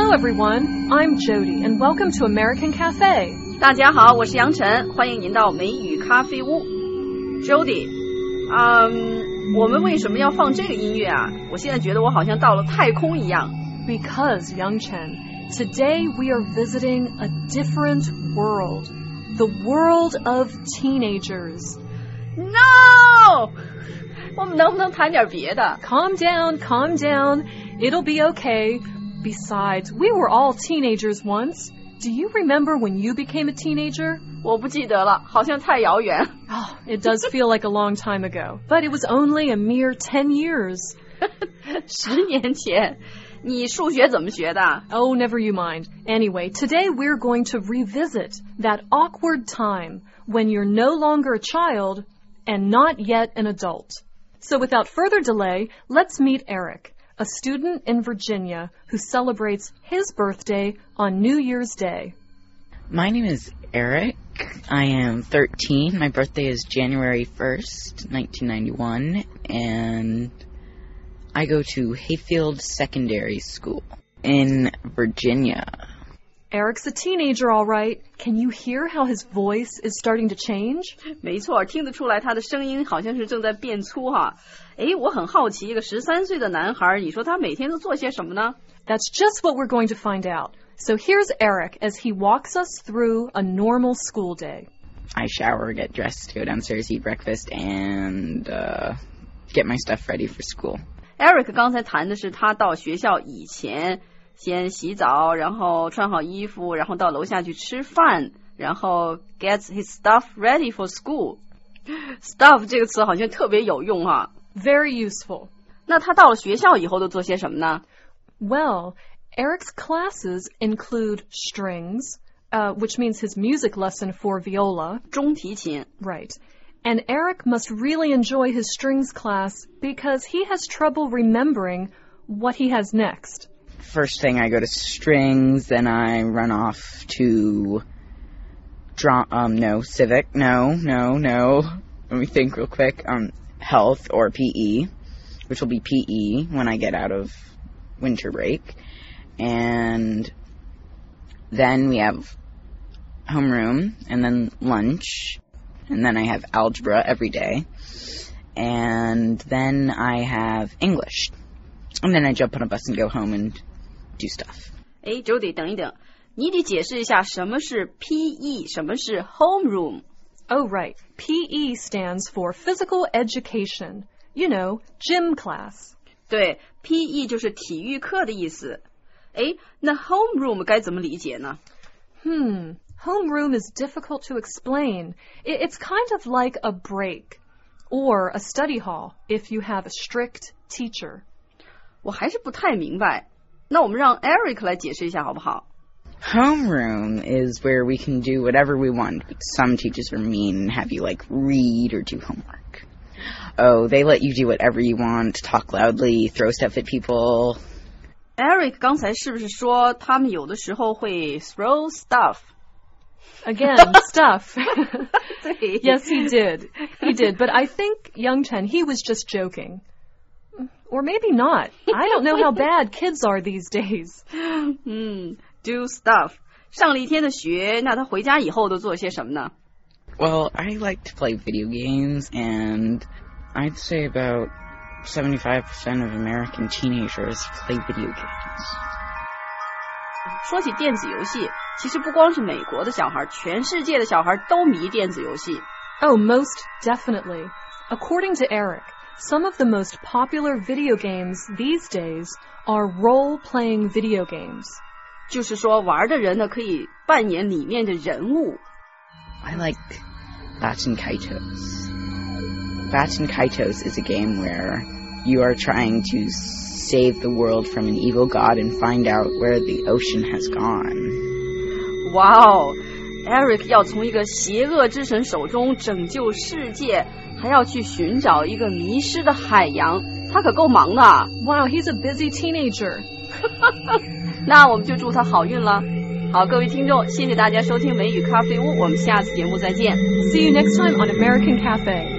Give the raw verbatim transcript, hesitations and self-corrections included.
Hello everyone, I'm Jody and welcome to American Cafe. 大家好，我是杨晨，欢迎您到美语咖啡屋。Jody， 嗯，我们为什么要放这个音乐啊？我现在觉得我好像到了太空一样。 Because, Young Chen, today we are visiting a different world. The world of teenagers. No! 我们能不能谈点别的？ Calm down, calm down. It'll be okay. Besides, we were all teenagers once. Do you remember when you became a teenager? 我不记得了，好像太遥远。 Oh, it does feel like a long time ago, but it was only a mere ten years. 十年前，你数学怎么学的？ Oh, never you mind. Anyway, today we're going to revisit that awkward time when you're no longer a child and not yet an adult. So without further delay, let's meet Eric, a student in Virginia who celebrates his birthday on New Year's Day. My name is Eric. I am thirteen. My birthday is January first, nineteen ninety-one, and I go to Hayfield Secondary School in Virginia. Eric's a teenager, all right. Can you hear how his voice is starting to change? 没错，听得出来他的声音好像是正在变粗哈。诶，我很好奇，一个十三岁的男孩，你说他每天都做些什么呢？ That's just what we're going to find out. So here's Eric as he walks us through a normal school day. I shower, get dressed, go downstairs, eat breakfast, and uh, get my stuff ready for school. Eric 刚才谈的是他到学校以前先洗澡，然后穿好衣服，然后到楼下去吃饭，然后 gets his stuff ready for school. Stuff 这个词好像特别有用哈。 Very useful. 那他到了学校以后都做些什么呢？ Well, Eric's classes include strings, uh, which means his music lesson for viola. 中提琴。 Right. And Eric must really enjoy his strings class because he has trouble remembering what he has next. First thing, I go to strings, then I run off to draw, um, no, civic, no, no, no. Let me think real quick. Um, health or P E, which will be P E when I get out of winter break. And then we have homeroom, and then lunch, and then I have algebra every day. And then I have English. And then I jump on a bus and go home and do stuff. 诶 Jody 等一等，你得解释一下什么是 P E， 什么是 homeroom。 Oh, right. P E stands for physical education. You know, gym class. 对 P E 就是体育课的意思。诶，那 homeroom 该怎么理解呢？ Hmm, homeroom is difficult to explain. It's kind of like a break or a study hall if you have a strict teacher. 我还是不太明白，那我们让 Eric 来解释一下好不好？ Homeroom is where we can do whatever we want. Some teachers are mean and have you, like, read or do homework. Oh, they let you do whatever you want, talk loudly, throw stuff at people. Eric 刚才是不是说他们有的时候会 throw stuff? Again, stuff. 对 Yes, he did. He did. But I think, Young Chen, he was just joking. Or maybe not. I don't know how bad kids are these days. 嗯 do stuff. 上了一天的学，那他回家以后都做些什么呢？ Well, I like to play video games, and I'd say about seventy-five percent of American teenagers play video games. 说起电子游戏，其实不光是美国的小孩，全世界的小孩都迷电子游戏。 Oh, most definitely. According to Eric, some of the most popular video games these days are role-playing video games. 就是说玩的人呢可以扮演里面的人物。 I like Bats and Kaitos. Bats and Kaitos is a game where you are trying to save the world from an evil god and find out where the ocean has gone. 哇哦 Eric 要从一个邪恶之神手中拯救世界，还要去寻找一个迷失的海洋，他可够忙的。 Wow, he's a busy teenager. 那我们就祝他好运了。好，各位听众，谢谢大家收听美语咖啡屋，我们下次节目再见。 See you next time on American Cafe.